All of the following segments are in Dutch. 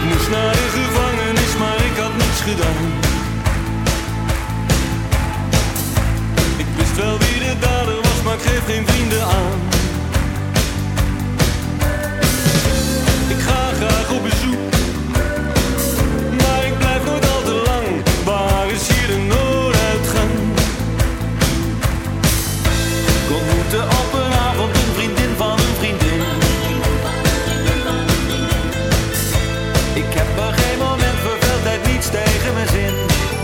moest naar de gevangenis, maar ik had niets gedaan. Ik wist wel wie de dader was, maar ik geef geen vrienden aan. Ik ga graag op bezoek, maar ik blijf nooit al te lang. Waar is hier de nooduitgang? Ik ontmoette op een avond een vriendin van een vriendin. Ik heb er geen moment verveldheid, niets tegen mijn zin.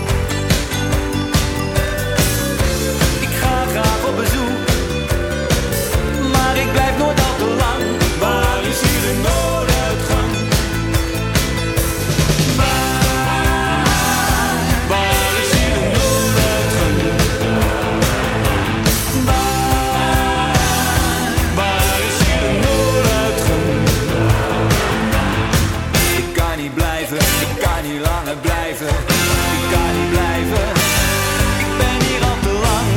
Ik ga graag op bezoek, maar ik blijf nooit al te lang. Waar is hier de nooduitgang? Waar is hier de nooduitgang? Waar is hier de nooduitgang? Ik kan niet blijven, ik kan niet langer blijven. Ik kan niet blijven, ik ben hier al te lang.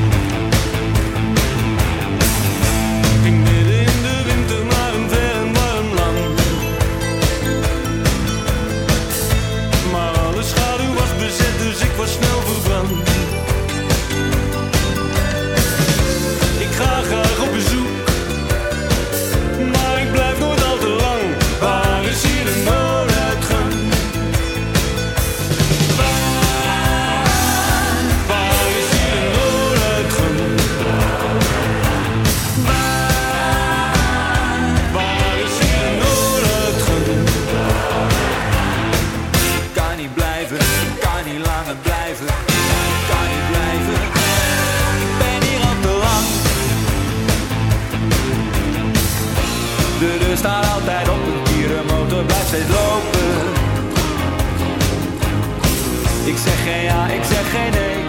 Ging midden in de winter naar een ver en warm land. Maar alle schaduw was bezet, dus ik was snel verbrand. Ik ga graag op bezoek, maar ik blijf nooit al te lang. Waar is hier de nooduitgang? Waar is hier de nooduitgang? Waar is hier de nooduitgang? Ik kan niet blijven, ik kan niet langer blijven. Ik kan niet blijven, ik ben hier al te lang. De deur staat altijd open, hier de motor blijft steeds lopen. Ik zeg geen ja, ik zeg geen nee.